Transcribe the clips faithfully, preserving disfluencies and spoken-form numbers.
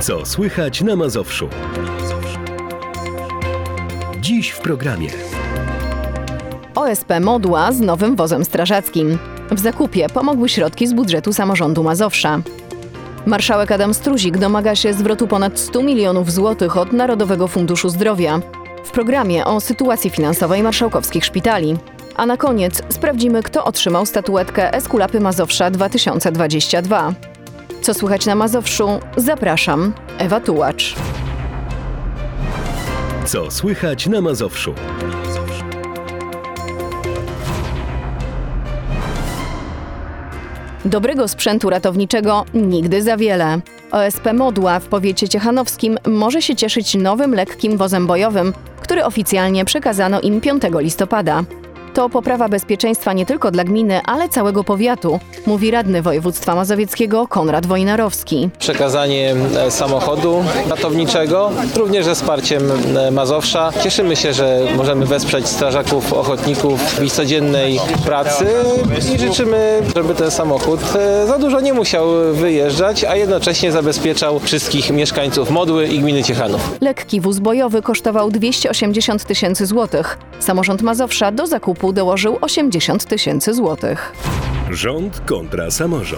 Co słychać na Mazowszu? Dziś w programie. O S P Modła z nowym wozem strażackim. W zakupie pomogły środki z budżetu samorządu Mazowsza. Marszałek Adam Struzik domaga się zwrotu ponad stu milionów złotych od Narodowego Funduszu Zdrowia. W programie o sytuacji finansowej marszałkowskich szpitali. A na koniec sprawdzimy, kto otrzymał statuetkę Eskulapy Mazowsza dwa tysiące dwudziesty drugi. Co słychać na Mazowszu? Zapraszam, Ewa Tułacz. Co słychać na Mazowszu? Dobrego sprzętu ratowniczego nigdy za wiele. O S P Modła w powiecie ciechanowskim może się cieszyć nowym lekkim wozem bojowym, który oficjalnie przekazano im piątego listopada. To poprawa bezpieczeństwa nie tylko dla gminy, ale całego powiatu, mówi radny województwa mazowieckiego Konrad Wojnarowski. Przekazanie samochodu ratowniczego, również ze wsparciem Mazowsza. Cieszymy się, że możemy wesprzeć strażaków, ochotników w ich codziennej pracy i życzymy, żeby ten samochód za dużo nie musiał wyjeżdżać, a jednocześnie zabezpieczał wszystkich mieszkańców Modły i gminy Ciechanów. Lekki wóz bojowy kosztował dwieście osiemdziesiąt tysięcy złotych. Samorząd Mazowsza do zakupu dołożył osiemdziesiąt tysięcy złotych. Rząd kontra samorząd.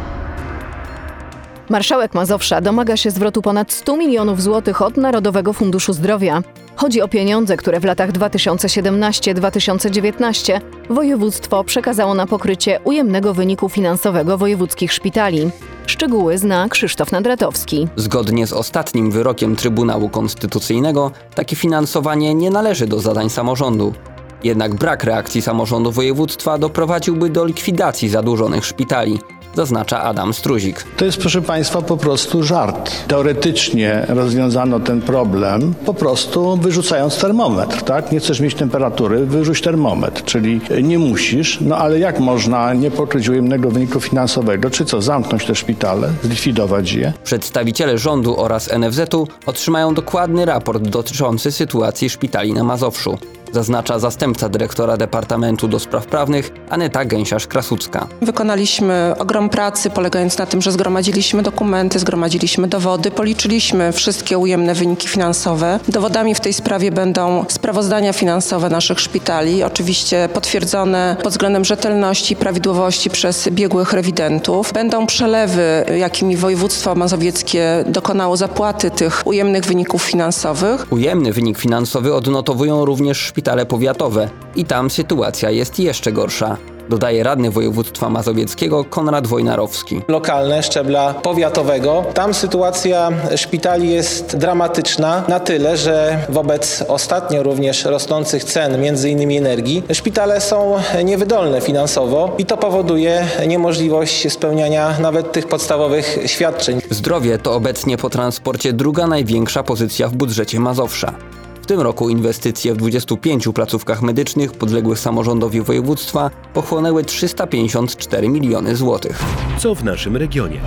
Marszałek Mazowsza domaga się zwrotu ponad stu milionów złotych od Narodowego Funduszu Zdrowia. Chodzi o pieniądze, które w latach dwa tysiące siedemnastym do dwa tysiące dziewiętnastego województwo przekazało na pokrycie ujemnego wyniku finansowego wojewódzkich szpitali. Szczegóły zna Krzysztof Nadratowski. Zgodnie z ostatnim wyrokiem Trybunału Konstytucyjnego takie finansowanie nie należy do zadań samorządu. Jednak brak reakcji samorządu województwa doprowadziłby do likwidacji zadłużonych szpitali, zaznacza Adam Struzik. To jest, proszę Państwa, po prostu żart. Teoretycznie rozwiązano ten problem po prostu wyrzucając termometr, tak? Nie chcesz mieć temperatury, wyrzuć termometr, czyli nie musisz, no ale jak można nie pokryć ujemnego wyniku finansowego, czy co, zamknąć te szpitale, zlikwidować je? Przedstawiciele rządu oraz N F Z u otrzymają dokładny raport dotyczący sytuacji szpitali na Mazowszu, zaznacza zastępca dyrektora Departamentu do Spraw Prawnych Aneta Gęsiarz-Krasucka. Wykonaliśmy ogrom pracy polegając na tym, że zgromadziliśmy dokumenty, zgromadziliśmy dowody, policzyliśmy wszystkie ujemne wyniki finansowe. Dowodami w tej sprawie będą sprawozdania finansowe naszych szpitali, oczywiście potwierdzone pod względem rzetelności i prawidłowości przez biegłych rewidentów. Będą przelewy, jakimi województwo mazowieckie dokonało zapłaty tych ujemnych wyników finansowych. Ujemny wynik finansowy odnotowują również szpitale powiatowe i tam sytuacja jest jeszcze gorsza, dodaje radny województwa mazowieckiego Konrad Wojnarowski. Lokalne, szczebla powiatowego. Tam sytuacja szpitali jest dramatyczna na tyle, że wobec ostatnio również rosnących cen, między innymi energii, szpitale są niewydolne finansowo i to powoduje niemożliwość spełniania nawet tych podstawowych świadczeń. Zdrowie to obecnie po transporcie druga największa pozycja w budżecie Mazowsza. W tym roku inwestycje w dwudziestu pięciu placówkach medycznych podległych samorządowi województwa pochłonęły trzysta pięćdziesiąt cztery miliony złotych. Co w naszym regionie?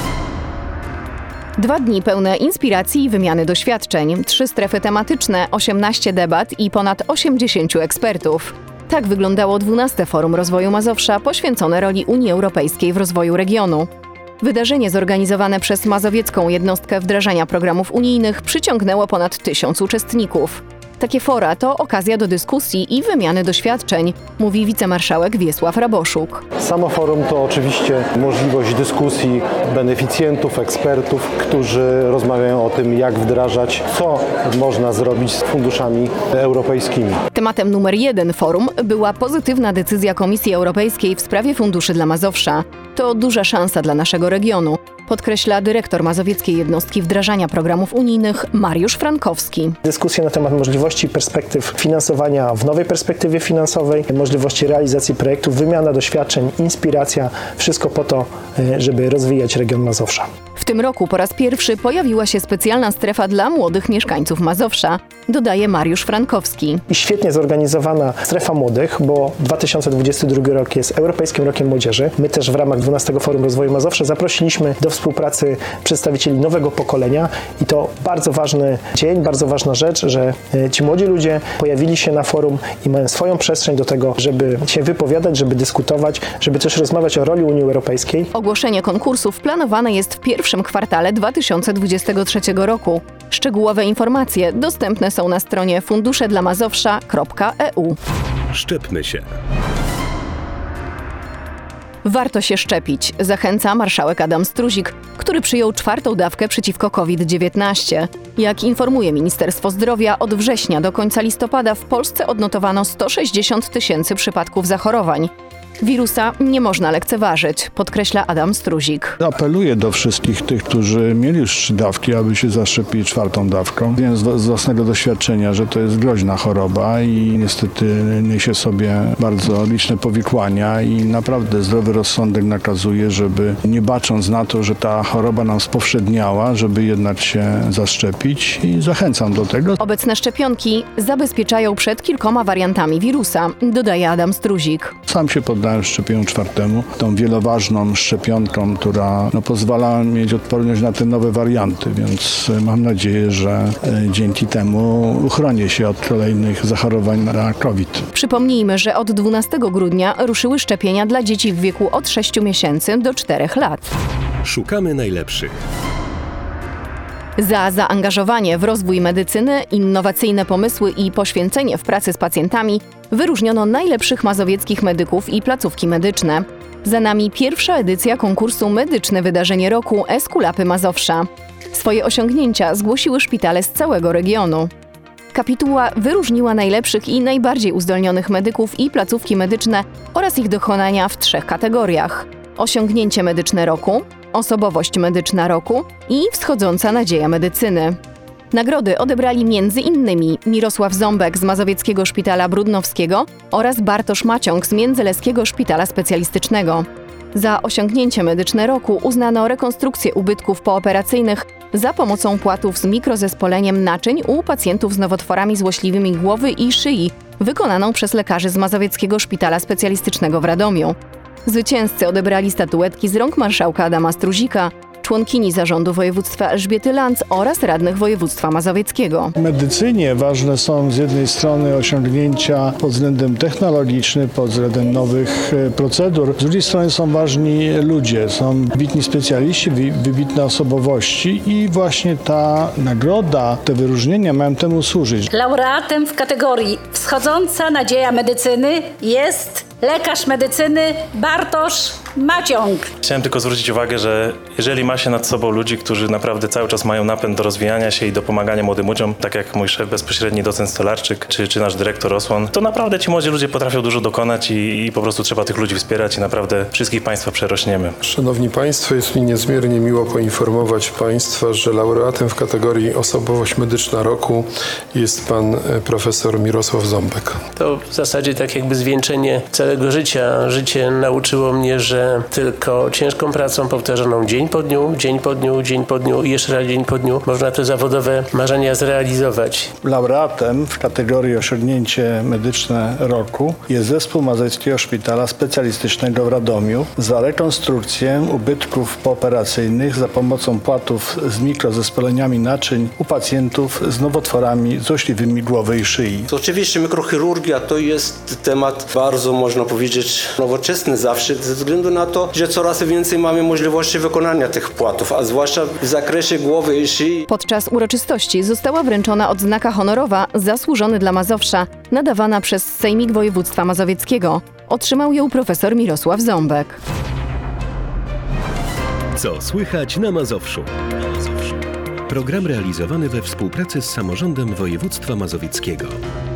Dwa dni pełne inspiracji i wymiany doświadczeń, trzy strefy tematyczne, osiemnaście debat i ponad osiemdziesięciu ekspertów. Tak wyglądało dwunaste Forum Rozwoju Mazowsza poświęcone roli Unii Europejskiej w rozwoju regionu. Wydarzenie zorganizowane przez Mazowiecką Jednostkę Wdrażania Programów Unijnych przyciągnęło ponad tysiąc uczestników. Takie fora to okazja do dyskusji i wymiany doświadczeń, mówi wicemarszałek Wiesław Raboszuk. Samo forum to oczywiście możliwość dyskusji beneficjentów, ekspertów, którzy rozmawiają o tym, jak wdrażać, co można zrobić z funduszami europejskimi. Tematem numer jeden forum była pozytywna decyzja Komisji Europejskiej w sprawie funduszy dla Mazowsza. To duża szansa dla naszego regionu, podkreśla dyrektor Mazowieckiej Jednostki Wdrażania Programów Unijnych Mariusz Frankowski. Dyskusje na temat możliwości perspektyw finansowania w nowej perspektywie finansowej, możliwości realizacji projektów, wymiana doświadczeń, inspiracja, wszystko po to, żeby rozwijać region Mazowsza. W tym roku po raz pierwszy pojawiła się specjalna strefa dla młodych mieszkańców Mazowsza, dodaje Mariusz Frankowski. I świetnie zorganizowana strefa młodych, bo dwa tysiące dwudziesty drugi rok jest Europejskim Rokiem Młodzieży. My też w ramach dwunastego Forum Rozwoju Mazowsza zaprosiliśmy do współpracy przedstawicieli nowego pokolenia i to bardzo ważny dzień, bardzo ważna rzecz, że ci ci młodzi ludzie pojawili się na forum i mają swoją przestrzeń do tego, żeby się wypowiadać, żeby dyskutować, żeby też rozmawiać o roli Unii Europejskiej. Ogłoszenie konkursów planowane jest w pierwszym kwartale dwa tysiące dwudziestego trzeciego roku. Szczegółowe informacje dostępne są na stronie fundusze dla mazowsza kropka e u. Szczepmy się. Warto się szczepić, zachęca marszałek Adam Struzik, który przyjął czwartą dawkę przeciwko COVID dziewiętnaście. Jak informuje Ministerstwo Zdrowia, od września do końca listopada w Polsce odnotowano sto sześćdziesiąt tysięcy przypadków zachorowań. Wirusa nie można lekceważyć, podkreśla Adam Struzik. Apeluję do wszystkich tych, którzy mieli już trzy dawki, aby się zaszczepili czwartą dawką. Wiem z własnego doświadczenia, że to jest groźna choroba i niestety niesie sobie bardzo liczne powikłania i naprawdę zdrowy rozsądek nakazuje, żeby nie bacząc na to, że ta choroba nam spowszedniała, żeby jednak się zaszczepić i zachęcam do tego. Obecne szczepionki zabezpieczają przed kilkoma wariantami wirusa, dodaje Adam Struzik. Sam się poddałem szczepieniu czwartemu, tą wieloważną szczepionką, która no, pozwala mieć odporność na te nowe warianty, więc mam nadzieję, że e, dzięki temu uchronię się od kolejnych zachorowań na COVID. Przypomnijmy, że od dwunastego grudnia ruszyły szczepienia dla dzieci w wieku od sześciu miesięcy do czterech lat. Szukamy najlepszych. Za zaangażowanie w rozwój medycyny, innowacyjne pomysły i poświęcenie w pracy z pacjentami wyróżniono najlepszych mazowieckich medyków i placówki medyczne. Za nami pierwsza edycja konkursu Medyczne Wydarzenie Roku Eskulapy Mazowsza. Swoje osiągnięcia zgłosiły szpitale z całego regionu. Kapituła wyróżniła najlepszych i najbardziej uzdolnionych medyków i placówki medyczne oraz ich dokonania w trzech kategoriach: osiągnięcie medyczne roku, osobowość medyczna roku i wschodząca nadzieja medycyny. Nagrody odebrali między innymi Mirosław Ząbek z Mazowieckiego Szpitala Brudnowskiego oraz Bartosz Maciąg z Międzyleskiego Szpitala Specjalistycznego. Za osiągnięcie medyczne roku uznano rekonstrukcję ubytków pooperacyjnych za pomocą płatów z mikrozespoleniem naczyń u pacjentów z nowotworami złośliwymi głowy i szyi, wykonaną przez lekarzy z Mazowieckiego Szpitala Specjalistycznego w Radomiu. Zwycięzcy odebrali statuetki z rąk marszałka Adama Struzika, członkini zarządu województwa Elżbiety Lanc oraz radnych województwa mazowieckiego. W medycynie ważne są z jednej strony osiągnięcia pod względem technologicznym, pod względem nowych procedur. Z drugiej strony są ważni ludzie, są wybitni specjaliści, wybitne osobowości i właśnie ta nagroda, te wyróżnienia mają temu służyć. Laureatem w kategorii Wschodząca nadzieja medycyny jest lekarz medycyny Bartosz Maciąg. Chciałem tylko zwrócić uwagę, że jeżeli ma się nad sobą ludzi, którzy naprawdę cały czas mają napęd do rozwijania się i do pomagania młodym ludziom, tak jak mój szef bezpośredni docent Stolarczyk, czy, czy nasz dyrektor Osłon, to naprawdę ci młodzi ludzie potrafią dużo dokonać i, i po prostu trzeba tych ludzi wspierać i naprawdę wszystkich Państwa przerośniemy. Szanowni Państwo, jest mi niezmiernie miło poinformować Państwa, że laureatem w kategorii Osobowość Medyczna Roku jest Pan profesor Mirosław Ząbek. To w zasadzie tak jakby zwieńczenie całego życia. Życie nauczyło mnie, że tylko ciężką pracą powtarzaną dzień po dniu, dzień po dniu, dzień po dniu i jeszcze raz dzień po dniu można te zawodowe marzenia zrealizować. Laureatem w kategorii Osiągnięcie Medyczne Roku jest zespół Mazowieckiego Szpitala Specjalistycznego w Radomiu za rekonstrukcję ubytków pooperacyjnych za pomocą płatów z mikrozespoleniami naczyń u pacjentów z nowotworami złośliwymi głowy i szyi. To oczywiście mikrochirurgia to jest temat bardzo, można powiedzieć, nowoczesny zawsze, ze względu na to, że coraz więcej mamy możliwości wykonania tych płatów, a zwłaszcza w zakresie głowy i szyi. Podczas uroczystości została wręczona odznaka honorowa Zasłużony dla Mazowsza, nadawana przez Sejmik Województwa Mazowieckiego. Otrzymał ją profesor Mirosław Ząbek. Co słychać na Mazowszu? Program realizowany we współpracy z Samorządem Województwa Mazowieckiego.